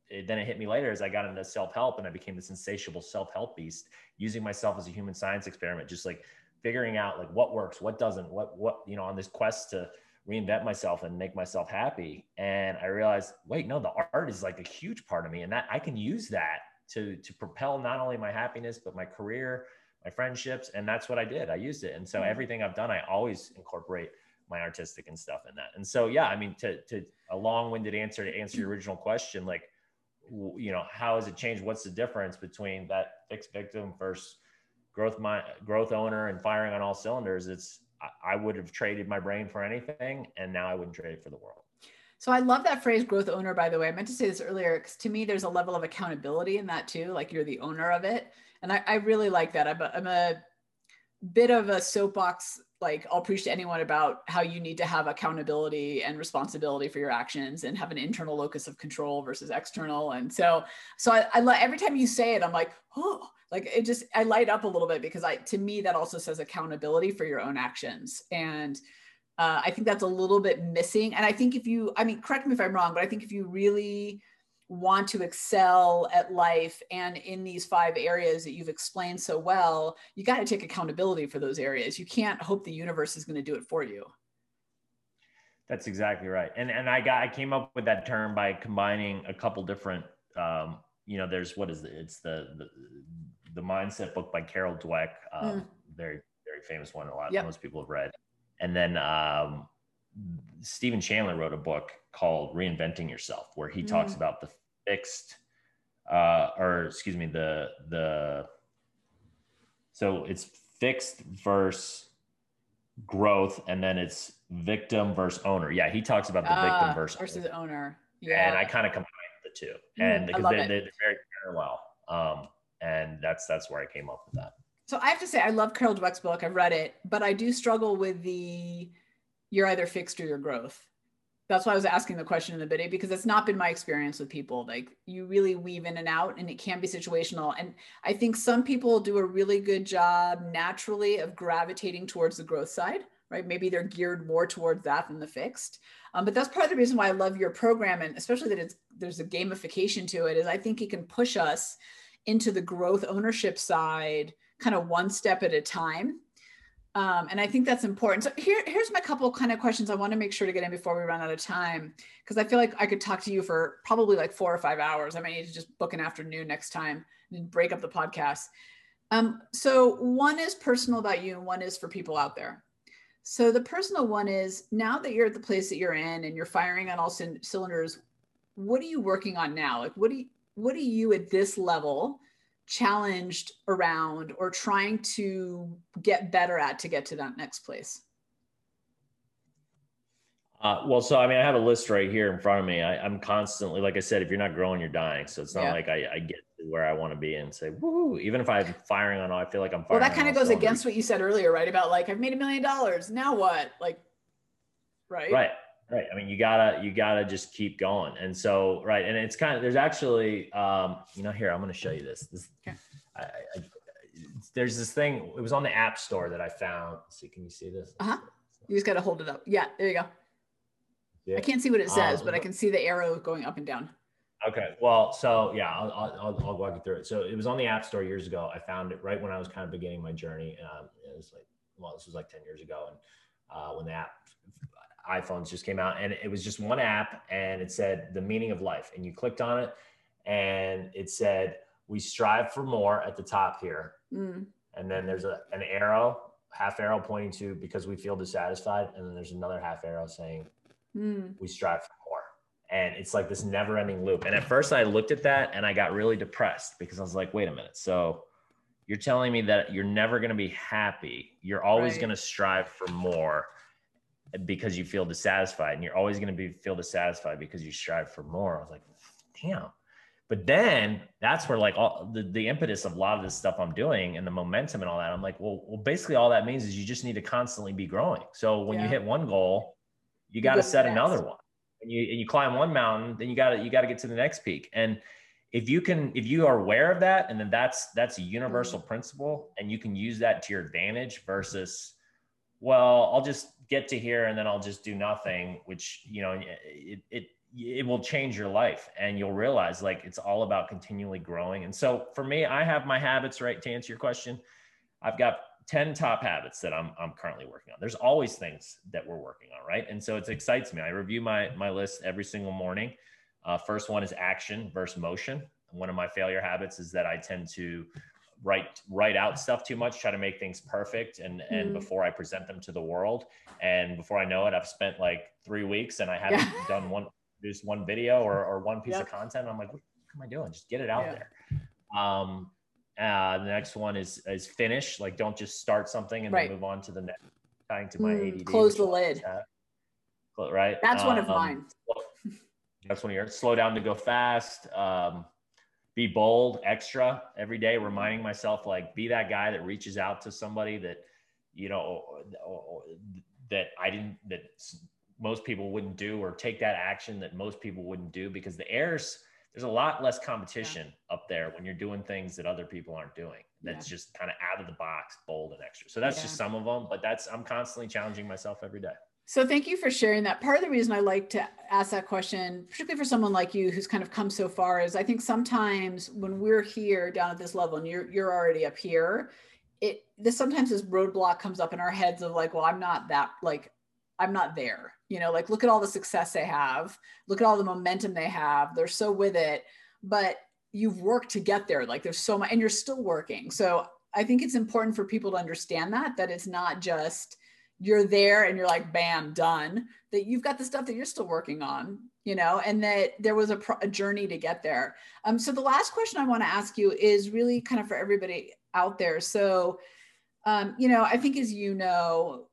then it hit me later as I got into self-help and I became this insatiable self-help beast, using myself as a human science experiment, just like figuring out like what works, what doesn't, what, you know, on this quest to reinvent myself and make myself happy. And I realized, wait, no, the art is like a huge part of me, and that I can use that to propel not only my happiness, but my career, my friendships. And that's what I did. I used it. And so everything I've done, I always incorporate my artistic and stuff in that. And so, yeah, I mean, to a long-winded answer to answer your original question, like, you know, how has it changed? What's the difference between that fixed victim versus growth owner and firing on all cylinders? It's, I would have traded my brain for anything, and now I wouldn't trade it for the world. So I love that phrase, growth owner, by the way. I meant to say this earlier, because to me, there's a level of accountability in that too. Like you're the owner of it. And I really like that. I'm a bit of a soapbox. Like I'll preach to anyone about how you need to have accountability and responsibility for your actions and have an internal locus of control versus external. And so I every time you say it, I'm like, oh, like it just, I light up a little bit, because to me, that also says accountability for your own actions. And I think that's a little bit missing. And I think correct me if I'm wrong, but I think if you really want to excel at life and in these 5 areas that you've explained so well, you got to take accountability for those areas. You can't hope the universe is going to do it for you. That's exactly right. And I came up with that term by combining a couple different, there's, it's the mindset book by Carol Dweck, very, very famous one. Most people have read. And then Stephen Chandler wrote a book called Reinventing Yourself, where he talks about the fixed, so it's fixed versus growth, and then it's victim versus owner. Yeah, he talks about the victim versus owner. Yeah. And I kind of combined the two, and because they're very parallel. And that's where I came up with that. So I have to say, I love Carol Dweck's book. I've read it, but I do struggle with you're either fixed or you're growth. That's why I was asking the question in the beginning, because it's not been my experience with people. Like you really weave in and out, and it can be situational. And I think some people do a really good job naturally of gravitating towards the growth side, right? Maybe they're geared more towards that than the fixed. But that's part of the reason why I love your program, and especially that there's a gamification to it, is I think it can push us into the growth ownership side, kind of one step at a time. And I think that's important. So here's my couple kind of questions I want to make sure to get in before we run out of time, because I feel like I could talk to you for probably like 4 or 5 hours. I might need to just book an afternoon next time and break up the podcast. So one is personal about you and one is for people out there. So the personal one is, now that you're at the place that you're in and you're firing on all cylinders, what are you working on now? Like, what are you at this level challenged around or trying to get better at to get to that next place? So, I mean, I have a list right here in front of me. I'm constantly, like I said, if you're not growing, you're dying. So it's not like I get to where I want to be and say, woo, even if I'm firing on all, I feel like I'm firing. Well, that kind of goes against what you said earlier, right? About like, I've made $1 million. Now what? Like, right. Right. Right. I mean, you gotta just keep going. And so, right. And it's kind of, there's actually, here, I'm going to show you this. Okay. There's this thing, it was on the App Store that I found. Let's see, can you see this? You just got to hold it up. Yeah, there you go. Yeah. I can't see what it says, but I can see the arrow going up and down. Okay. Well, so yeah, I'll walk you through it. So it was on the App Store years ago. I found it right when I was kind of beginning my journey. It was this was like 10 years ago. And when the iPhones just came out, and it was just one app, and it said the meaning of life, and you clicked on it and it said, we strive for more at the top here. And then there's an arrow, half arrow pointing to because we feel dissatisfied. And then there's another half arrow saying we strive for more. And it's like this never ending loop. And at first I looked at that and I got really depressed, because I was like, wait a minute. So you're telling me that you're never going to be happy. You're always going to strive for more because you feel dissatisfied, and you're always going to feel dissatisfied because you strive for more. I was like, damn. But then that's where like all the impetus of a lot of this stuff I'm doing and the momentum and all that, I'm like, well, basically all that means is you just need to constantly be growing. So when you hit one goal, you got to set another one, and you climb one mountain, then you got to get to the next peak. And if you are aware of that, and then that's a universal principle, and you can use that to your advantage versus, well, I'll just get to here and then I'll just do nothing, which, it will change your life, and you'll realize like it's all about continually growing. And so for me, I have my habits, right? To answer your question, I've got 10 top habits that I'm currently working on. There's always things that we're working on, right? And so it excites me. I review my list every single morning. First one is action versus motion. One of my failure habits is that I tend to write out stuff too much, try to make things perfect, and before I present them to the world. And before I know it, I've spent like 3 weeks and I haven't produced one video or one piece of content. I'm like, what am I doing? Just get it out there. The next one is finish. Like, don't just start something and then move on to the next. Tying to my ADD. Close the lid. Right. That's one of mine. That's one of yours. Slow down to go fast. Be bold, extra every day, reminding myself, like, be that guy that reaches out to somebody that, you know, that most people wouldn't do, or take that action that most people wouldn't do, because there's a lot less competition up there when you're doing things that other people aren't doing. That's just kind of out of the box, bold and extra. So that's just some of them, but I'm constantly challenging myself every day. So thank you for sharing that. Part of the reason I like to ask that question, particularly for someone like you who's kind of come so far, is I think sometimes when we're here down at this level and you're already up here, sometimes this roadblock comes up in our heads of like, well, I'm not there, you know, like, look at all the success they have, look at all the momentum they have. They're so with it, but you've worked to get there. Like, there's so much, and you're still working. So I think it's important for people to understand that it's not just, you're there and you're like, bam, done, that you've got the stuff that you're still working on, you know, and that there was a journey to get there. So the last question I want to ask you is really kind of for everybody out there. So, you know, I think, as you know,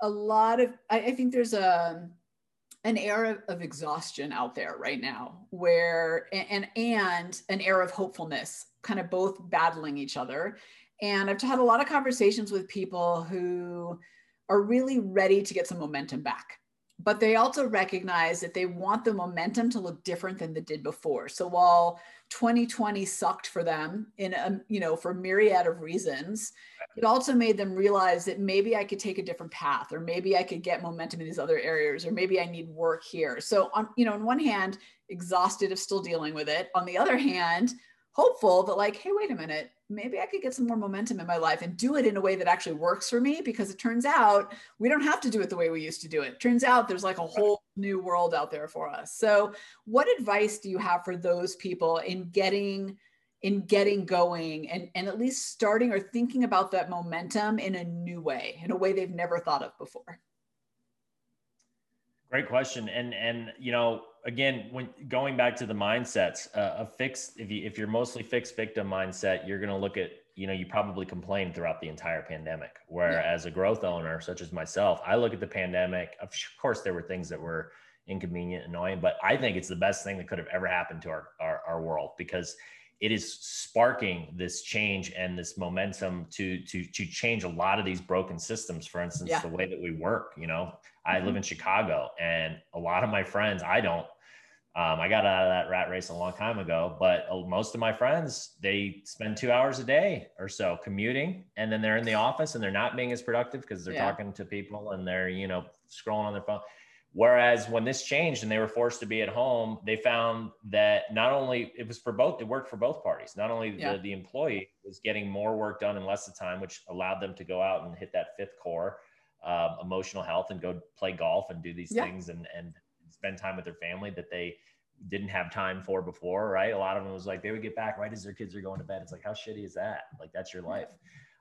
I think there's an era of exhaustion out there right now, where, and an era of hopefulness, kind of both battling each other. And I've had a lot of conversations with people who are really ready to get some momentum back, but they also recognize that they want the momentum to look different than it did before. So while 2020 sucked for them for a myriad of reasons, it also made them realize that maybe I could take a different path, or maybe I could get momentum in these other areas, or maybe I need work here. So on one hand, exhausted of still dealing with it. On the other hand, hopeful that, like, hey, wait a minute, maybe I could get some more momentum in my life and do it in a way that actually works for me, because it turns out we don't have to do it the way we used to do it. Turns out there's like a whole new world out there for us. So what advice do you have for those people in getting going and at least starting or thinking about that momentum in a new way, in a way they've never thought of before? Great question. And you know, again, when going back to the mindsets, if you're mostly fixed victim mindset, you're going to look at, you know, you probably complained throughout the entire pandemic. Whereas a growth owner, such as myself, I look at the pandemic. Of course, there were things that were inconvenient, annoying, but I think it's the best thing that could have ever happened to our world, because it is sparking this change and this momentum to change a lot of these broken systems. For instance, the way that we work. You know, I live in Chicago, and a lot of my friends, I got out of that rat race a long time ago, but most of my friends, they spend 2 hours a day or so commuting, and then they're in the office and they're not being as productive because they're talking to people and they're, you know, scrolling on their phone. Whereas when this changed and they were forced to be at home, they found that not only it worked for both parties. Not only the employee was getting more work done in less of time, which allowed them to go out and hit that fifth core, emotional health, and go play golf and do these things and spend time with their family that they didn't have time for before, right? A lot of them was like, they would get back right as their kids are going to bed. It's like, how shitty is that? Like, that's your life.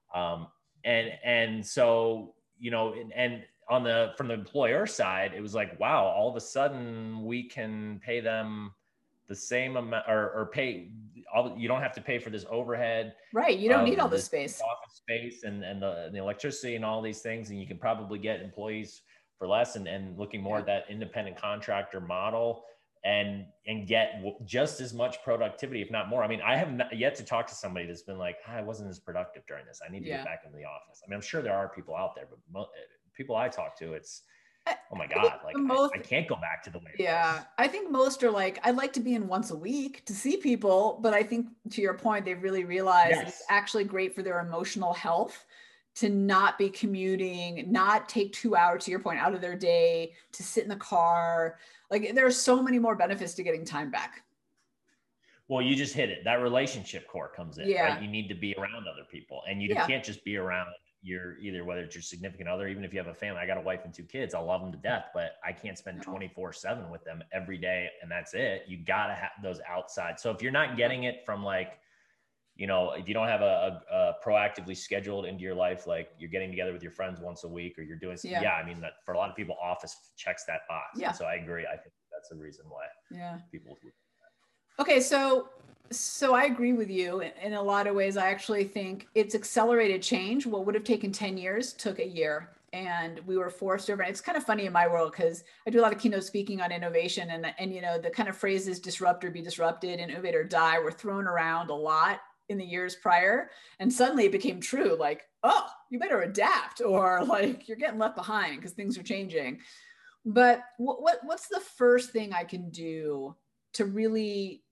And so, you know, and from the employer side, it was like, wow, all of a sudden we can pay them the same amount, or you don't have to pay for this overhead. Right. You don't need all this space. Office space and the electricity and all these things. And you can probably get employees for less, and looking more at that independent contractor model and get just as much productivity, if not more. I mean, I have yet to talk to somebody that's been like, I wasn't as productive during this. I need to get back into the office. I mean, I'm sure there are people out there, but people I talk to, it's, oh my God, like I can't go back to the way it was. I think most are like, I'd like to be in once a week to see people, but I think, to your point, they really realize it's actually great for their emotional health to not be commuting, not take 2 hours, to your point, out of their day to sit in the car. Like there are so many more benefits to getting time back. Well, you just hit it. That relationship core comes in, Yeah. right? You need to be around other people, and you can't just be around your either, whether it's your significant other, even if you have a family. I got a wife and 2 kids. I love them to death, but I can't spend 24/7 with them every day. And that's it. You got to have those outside. So if you're not getting it from like, you know, if you don't have a proactively scheduled into your life, like you're getting together with your friends once a week, or you're doing, I mean, that for a lot of people, office checks that box. Yeah. So I agree. I think that's the reason why people. Okay. So I agree with you in a lot of ways. I actually think it's accelerated change. What would have taken 10 years took a year, and we were forced over. And it's kind of funny in my world because I do a lot of keynote speaking on innovation, and you know, the kind of phrases disrupt or be disrupted, innovate or die were thrown around a lot in the years prior, and suddenly it became true, like, oh, you better adapt, or like you're getting left behind because things are changing. But what's the first thing I can do to really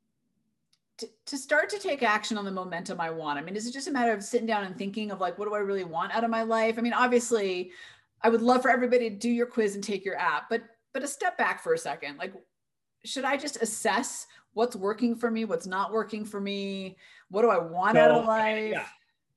to start to take action on the momentum I want? I mean, is it just a matter of sitting down and thinking of like, what do I really want out of my life? I mean, obviously I would love for everybody to do your quiz and take your app, but a step back for a second. Like, should I just assess what's working for me, what's not working for me? What do I want out of life? Yeah.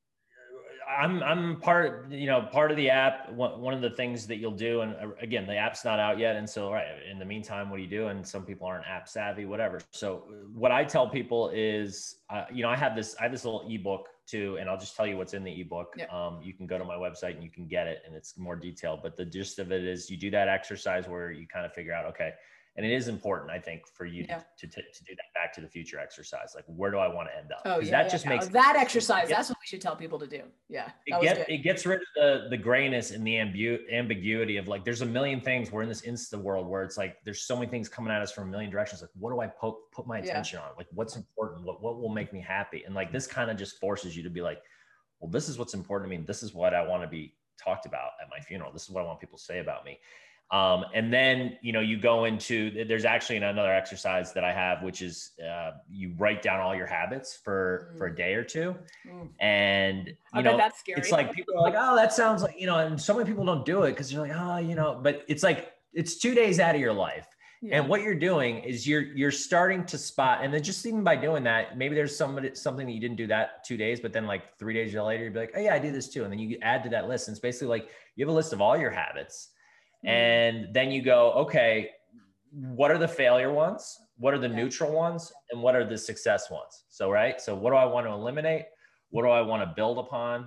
I'm part of the app. One of the things that you'll do, and again, the app's not out yet. And so, right, in the meantime, what do you do? And some people aren't app savvy, whatever. So what I tell people is, I have this little ebook too, and I'll just tell you what's in the ebook. Yeah. You can go to my website and you can get it, and it's more detailed, but the gist of it is you do that exercise where you kind of figure out, okay, and it is important, I think, for you to do that Back to the Future exercise. Like, where do I want to end up? Because that makes that exercise. That's what we should tell people to do. Yeah, it gets rid of the grayness and the ambiguity of like, there's a million things. We're in this Insta world where it's like there's so many things coming at us from a million directions. Like, what do I put my attention on? Like, what's important? What will make me happy? And like, this kind of just forces you to be like, well, this is what's important to me. This is what I want to be talked about at my funeral. This is what I want people to say about me. And then, you go into, there's actually another exercise that I have, which is, you write down all your habits for a day or two. And, that's scary. It's like, people are like, oh, that sounds like, and so many people don't do it because you're like, oh, but it's like, it's 2 days out of your life. Yeah. And what you're doing is you're starting to spot, and then just even by doing that, maybe there's something that you didn't do that 2 days, but then like 3 days later, you'd be like, oh yeah, I do this too. And then you add to that list. And it's basically like, you have a list of all your habits. And then you go, okay, what are the failure ones? What are the neutral ones? And what are the success ones? So, right. So what do I want to eliminate? What do I want to build upon?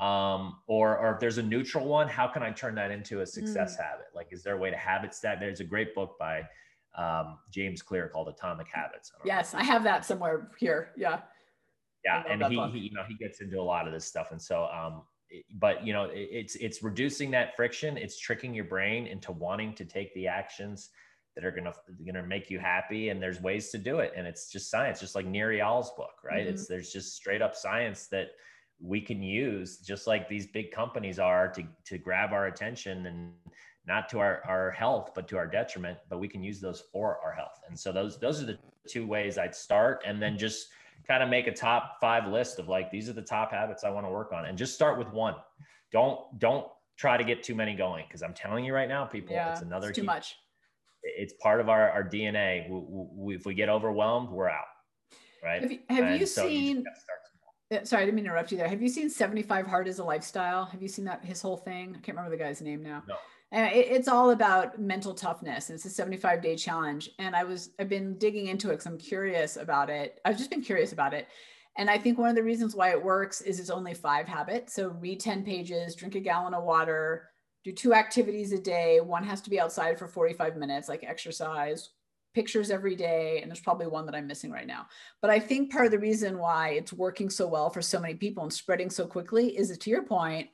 Or if there's a neutral one, how can I turn that into a success habit? Like, is there a way to habit stack? There's a great book by James Clear called Atomic Habits. I have that somewhere here. Yeah. Yeah. And he gets into a lot of this stuff. And so, but it's reducing that friction. It's tricking your brain into wanting to take the actions that are gonna make you happy. And there's ways to do it. And it's just science, just like Nir Eyal's book, right? Mm-hmm. There's just straight up science that we can use, just like these big companies are, to grab our attention, and not to our health, but to our detriment. But we can use those for our health. And so those are the 2 ways I'd start, and then just kind of make a top 5 list of like, these are the top habits I want to work on, and just start with one. Don't try to get too many going. Cause I'm telling you right now, people, it's too much. It's part of our DNA. If we get overwhelmed, we're out. Right. Have you seen, sorry, I didn't mean to interrupt you there. Have you seen 75 Hard as a Lifestyle? Have you seen that, his whole thing? I can't remember the guy's name now. No. It's all about mental toughness. It's a 75-day challenge. And I've been digging into it because I'm curious about it. I've just been curious about it. And I think one of the reasons why it works is it's only 5 habits. So read 10 pages, drink a gallon of water, do 2 activities a day. One has to be outside for 45 minutes, like exercise, pictures every day. And there's probably one that I'm missing right now. But I think part of the reason why it's working so well for so many people and spreading so quickly is, to your point,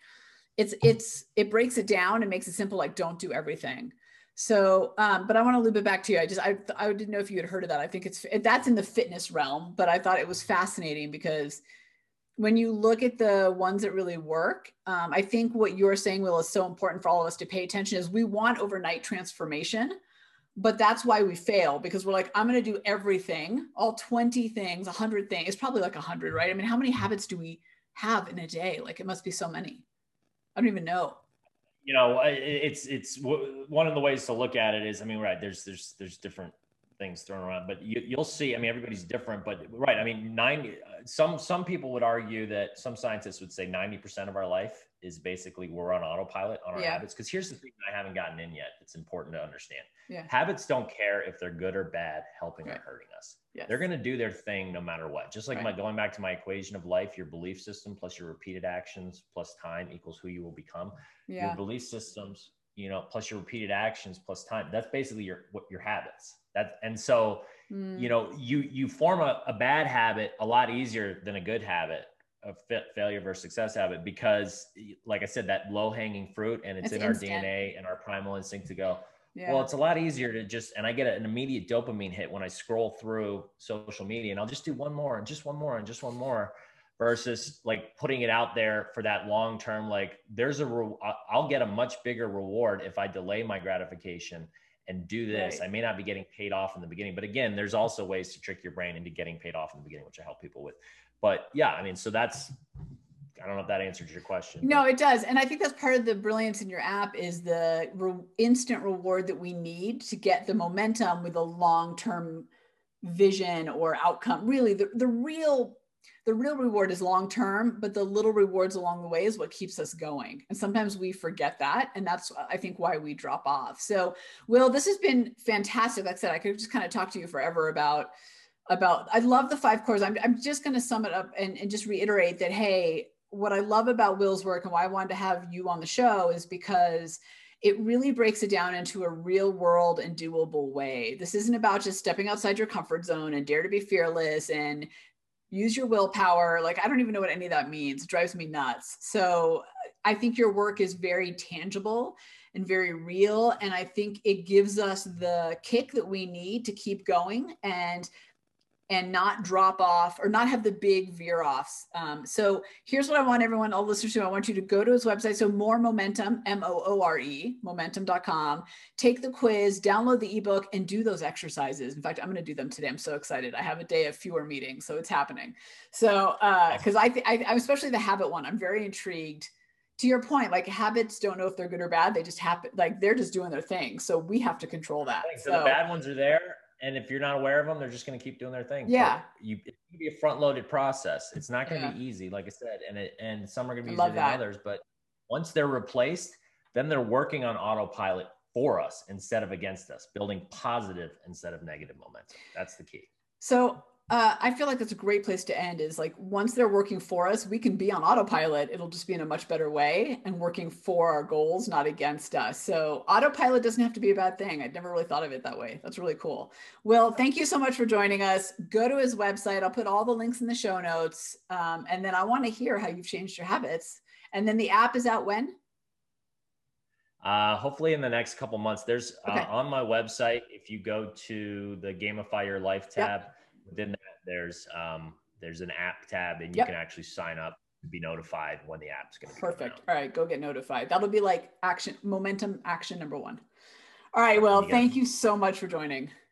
it breaks it down and makes it simple, like don't do everything. So, but I want to loop it back to you. I didn't know if you had heard of that. I think that's in the fitness realm, but I thought it was fascinating because when you look at the ones that really work, I think what you're saying, Will, is so important for all of us to pay attention. Is we want overnight transformation, but that's why we fail, because we're like, I'm going to do everything, all 20 things, 100 things. It's probably like 100, right? I mean, how many habits do we have in a day? Like, it must be so many. I don't even know. It's one of the ways to look at it is, I mean, right, there's different things thrown around, but you'll see, I mean, everybody's different, but right. I mean, some people would argue that some scientists would say 90% of our life is basically we're on autopilot on our habits. Because here's the thing that I haven't gotten in yet. It's important to understand. Habits don't care if they're good or bad, helping or hurting us. They're going to do their thing no matter what. Just like going back to my equation of life, your belief system plus your repeated actions plus time equals who you will become. Your belief systems, plus your repeated actions plus time. That's basically your habits. And so, you form a bad habit a lot easier than a good habit, a failure versus success habit, because like I said, that low hanging fruit, and it's in instant. Our DNA and our primal instinct to go, well, it's a lot easier to and I get an immediate dopamine hit when I scroll through social media, and I'll just do one more and just one more and just one more, versus like putting it out there for that long-term, like I'll get a much bigger reward if I delay my gratification and do this. I may not be getting paid off in the beginning, but again, there's also ways to trick your brain into getting paid off in the beginning, which I help people with. But yeah, I mean, so I don't know if that answers your question. No, it does. And I think that's part of the brilliance in your app is the instant reward that we need to get the momentum with a long-term vision or outcome. Really, the real reward is long-term, but the little rewards along the way is what keeps us going. And sometimes we forget that. And that's, I think, why we drop off. So, Will, this has been fantastic. Like I said, I could just kind of talk to you forever about, I love the 5 cores. I'm just going to sum it up and just reiterate that, hey, what I love about Will's work and why I wanted to have you on the show is because it really breaks it down into a real world and doable way. This isn't about just stepping outside your comfort zone and dare to be fearless and use your willpower. Like, I don't even know what any of that means. It drives me nuts. So I think your work is very tangible and very real. And I think it gives us the kick that we need to keep going and not drop off or not have the big veer offs. So here's what I want everyone, all listeners to, I want you to go to his website. So More Momentum, MOORE, momentum.com, take the quiz, download the ebook and do those exercises. In fact, I'm going to do them today. I'm so excited. I have a day of fewer meetings, so it's happening. So, cause I especially the habit one, I'm very intrigued. To your point, like habits don't know if they're good or bad. They just happen, like they're just doing their thing. So we have to control that. So the bad ones are there. And if you're not aware of them, they're just going to keep doing their thing. Yeah. It's going to be a front-loaded process. It's not going to be easy, like I said, and some are going to be easier than others. But once they're replaced, then they're working on autopilot for us instead of against us, building positive instead of negative momentum. That's the key. So I feel like that's a great place to end is like, once they're working for us, we can be on autopilot. It'll just be in a much better way and working for our goals, not against us. So autopilot doesn't have to be a bad thing. I'd never really thought of it that way. That's really cool. Will, thank you so much for joining us. Go to his website. I'll put all the links in the show notes. And then I want to hear how you've changed your habits. And then the app is out when? Hopefully in the next couple months. There's on my website, if you go to the Gamify Your Life tab, within that, there's an app tab, and you can actually sign up to be notified when the app's going to be perfect. All right, go get notified. That'll be like momentum action number 1. All right, well, thank you so much for joining.